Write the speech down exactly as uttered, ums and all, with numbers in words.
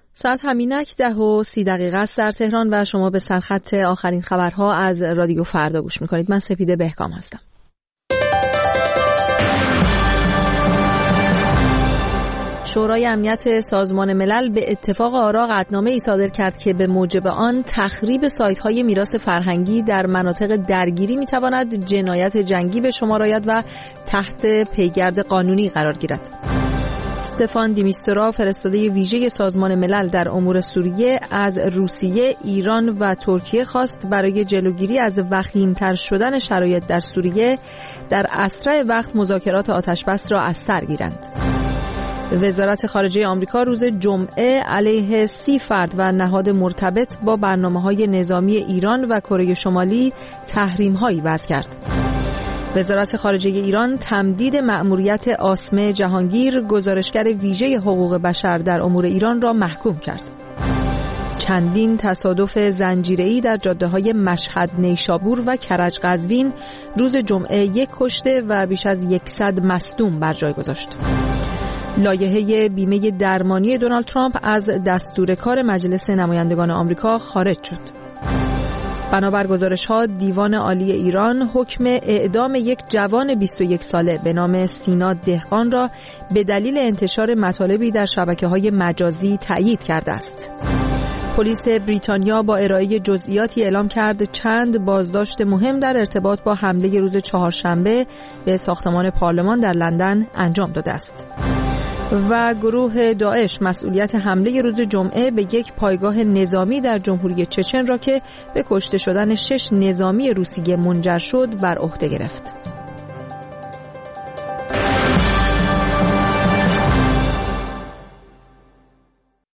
ساعت همینک ده و سی دقیقه است در تهران و شما به سرخط آخرین خبرها از رادیو فردا گوش میکنید. من سپیده بهکام هستم. شورای امنیت سازمان ملل به اتفاق آرا قطعنامه‌ای صادر کرد که به موجب آن تخریب سایت‌های میراث فرهنگی در مناطق درگیری می‌تواند جنایت جنگی به شمار آید و تحت پیگرد قانونی قرار گیرد. استفان دیمیستورا، فرستاده ویژه سازمان ملل در امور سوریه، از روسیه، ایران و ترکیه خواست برای جلوگیری از وخیم‌تر شدن شرایط در سوریه در اسرع وقت مذاکرات آتشبس را از سر گیرند. وزارت خارجه آمریکا روز جمعه علیه سی فرد و نهاد مرتبط با برنامه‌های نظامی ایران و کره شمالی تحریم‌هایی وضع کرد. وزارت خارجه ایران تمدید مأموریت آسمه جهانگیر، گزارشگر ویژه حقوق بشر در امور ایران را محکوم کرد. چندین تصادف زنجیره‌ای در جاده‌های مشهد، نیشابور و کرج قزوین روز جمعه یک کشته و بیش از صد مصدوم بر جای گذاشت. لایحه بیمه درمانی دونالد ترامپ از دستور کار مجلس نمایندگان آمریکا خارج شد. بنابر گزارش‌ها دیوان عالی ایران حکم اعدام یک جوان بیست و یک ساله به نام سینا دهقان را به دلیل انتشار مطالبی در شبکه‌های مجازی تأیید کرده است. پلیس بریتانیا با ارائه جزئیاتی اعلام کرد چند بازداشت مهم در ارتباط با حمله روز چهارشنبه به ساختمان پارلمان در لندن انجام داده است. و گروه داعش مسئولیت حمله روز جمعه به یک پایگاه نظامی در جمهوری چچن را که به کشته شدن شش نظامی روسیه منجر شد بر عهده گرفت.